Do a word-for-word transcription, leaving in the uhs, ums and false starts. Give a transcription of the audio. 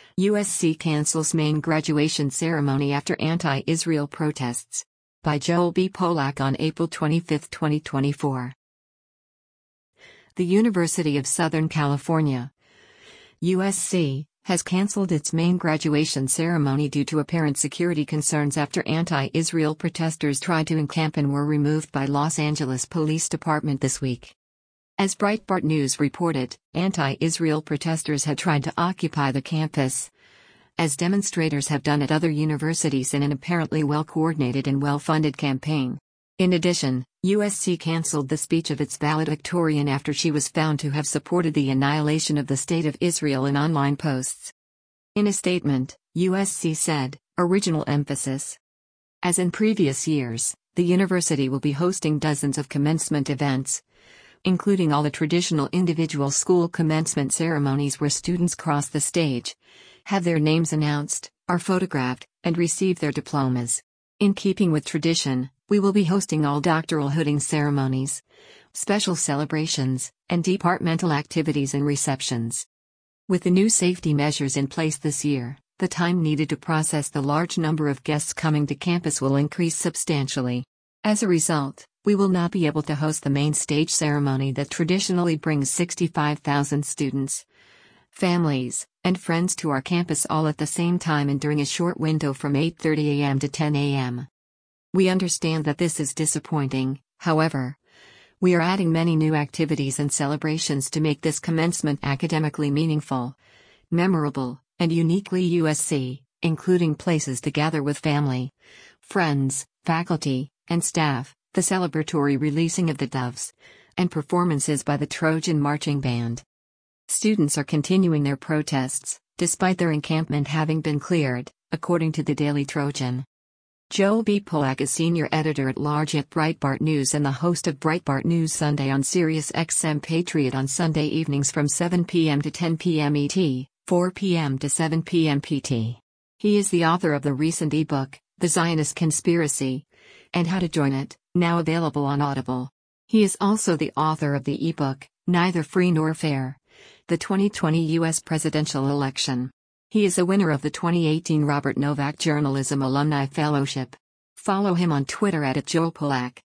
U S C cancels main graduation ceremony after anti-Israel protests. By Joel B. Polak on April twenty-fifth, twenty twenty-four. The University of Southern California, U S C, has canceled its main graduation ceremony due to apparent security concerns after anti-Israel protesters tried to encamp and were removed by Los Angeles Police Department this week. As Breitbart News reported, anti-Israel protesters had tried to occupy the campus, as demonstrators have done at other universities in an apparently well-coordinated and well-funded campaign. In addition, U S C canceled the speech of its valedictorian after she was found to have supported the annihilation of the State of Israel in online posts. In a statement, U S C said, "Original emphasis. As in previous years, the university will be hosting dozens of commencement events, including all the traditional individual school commencement ceremonies where students cross the stage, have their names announced, are photographed, and receive their diplomas. In keeping with tradition, we will be hosting all doctoral hooding ceremonies, special celebrations, and departmental activities and receptions." With the new safety measures in place this year, the time needed to process the large number of guests coming to campus will increase substantially. As a result, we will not be able to host the main stage ceremony that traditionally brings sixty-five thousand students, families, and friends to our campus all at the same time and during a short window from eight thirty a m to ten a m We understand that this is disappointing. However, we are adding many new activities and celebrations to make this commencement academically meaningful, memorable, and uniquely U S C, including places to gather with family, friends, faculty, and staff, the celebratory releasing of the doves, and performances by the Trojan Marching Band. Students are continuing their protests, despite their encampment having been cleared, according to the Daily Trojan. Joel B. Polak is senior editor-at-large at Breitbart News and the host of Breitbart News Sunday on Sirius X M Patriot on Sunday evenings from seven p m to ten p m E T, four p m to seven p m P T. He is the author of the recent ebook, The Zionist Conspiracy, and How to Join It, now available on Audible. He is also the author of the ebook, Neither Free Nor Fair: The twenty twenty U S Presidential Election. He is a winner of the twenty eighteen Robert Novak Journalism Alumni Fellowship. Follow him on Twitter at Joel Polak.